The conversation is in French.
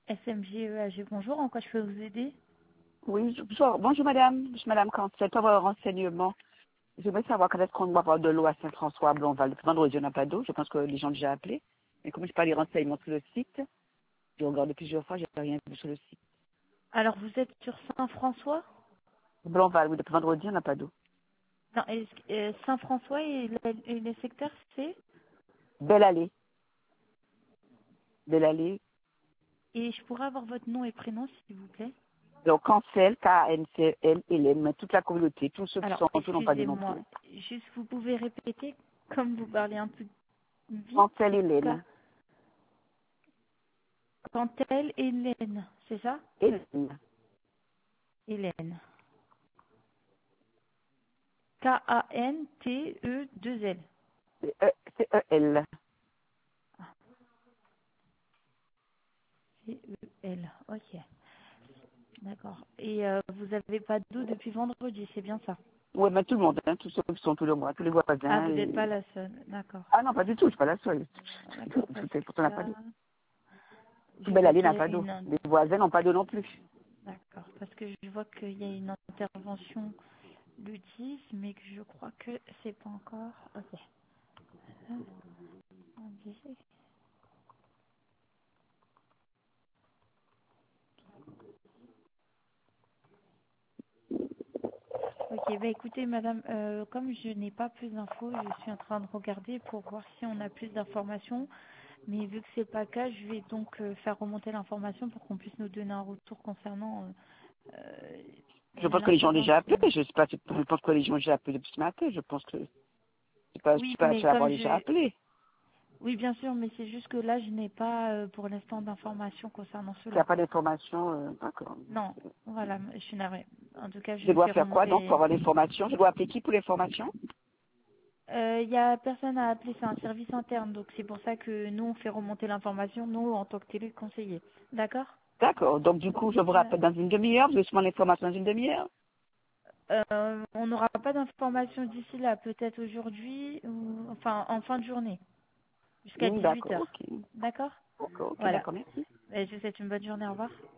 SMGEAG, bonjour, en quoi je peux vous aider? Oui, bonjour madame, je suis madame Cancel, pour avoir un renseignement. J'aimerais savoir quand est-ce qu'on va avoir de l'eau à Saint-François, à Blonval. Vendredi, on n'a pas d'eau, je pense que les gens ont déjà appelé. Mais comme je n'ai pas les renseignements sur le site, j'ai regardé plusieurs fois, j'ai rien vu sur le site. Alors, vous êtes sur Saint-François? Blonval, oui, depuis vendredi, on n'a pas d'eau. Non, Saint-François et les secteurs, c'est? Belle Allée. Belle Allée. Et je pourrais avoir votre nom et prénom, s'il vous plaît? Donc Cancel, K-A-N-C-L, Hélène, mais toute la communauté, tous ceux qui Alors, sont en tout n'ont pas de non excusez-moi, plus. juste vous pouvez répéter, comme vous parlez un peu vite, Cancel, Ka- Hélène. Cantel Hélène, c'est ça? Hélène. Hélène. K-A-N-T-E-2-L. C-E-L. Ah, T-E-L, ok. D'accord. Et vous n'avez pas d'eau depuis vendredi, c'est bien ça? Oui, mais tout le monde, hein, tous ceux qui sont tous les mois, tous les Ah, voisins. vous n'êtes pas la seule. D'accord. Ah non, pas du tout, je suis pas la seule. D'accord, parce Pourtant, on que n'a pas là, d'eau. je Tout Belle vois Allée qu'il n'a y a pas d'eau. une... Les voisins n'ont pas d'eau non plus. D'accord, parce que je vois qu'il y a une intervention le 10, mais que je crois que c'est pas encore... Ok. On disait- Ok, bah écoutez, madame, comme je n'ai pas plus d'infos, je suis en train de regarder pour voir si on a plus d'informations. Mais vu que c'est pas le cas, je vais donc faire remonter l'information pour qu'on puisse nous donner un retour concernant Je pense que les gens ont déjà appelé. l'intervention. Je sais pas, je pense que les gens ont déjà appelé depuis ce matin. Je pense que je Oui, suis pas la mais seule à avoir comme déjà je... appelé. Oui, bien sûr, mais c'est juste que là, je n'ai pas pour l'instant d'informations concernant Il n'y a cela. pas d'information, d'accord. Non, voilà, je suis navrée. En tout cas, Je je dois fais faire quoi donc pour remonter. avoir l'information? Je dois appeler qui pour l'information? Il y a personne à appeler, c'est un service interne, donc c'est pour ça que nous, on fait remonter l'information, nous, en tant que téléconseiller. D'accord? D'accord. Donc du coup, je vous Ouais. rappelle dans une demi-heure. Vous avez sûrement l'information dans une demi-heure. On n'aura pas d'informations d'ici là, peut-être aujourd'hui, ou enfin en fin de journée, jusqu'à 18 D'accord, heures. ok. D'accord? D'accord, ok, Voilà. d'accord, merci. Je vous souhaite une bonne journée, au revoir.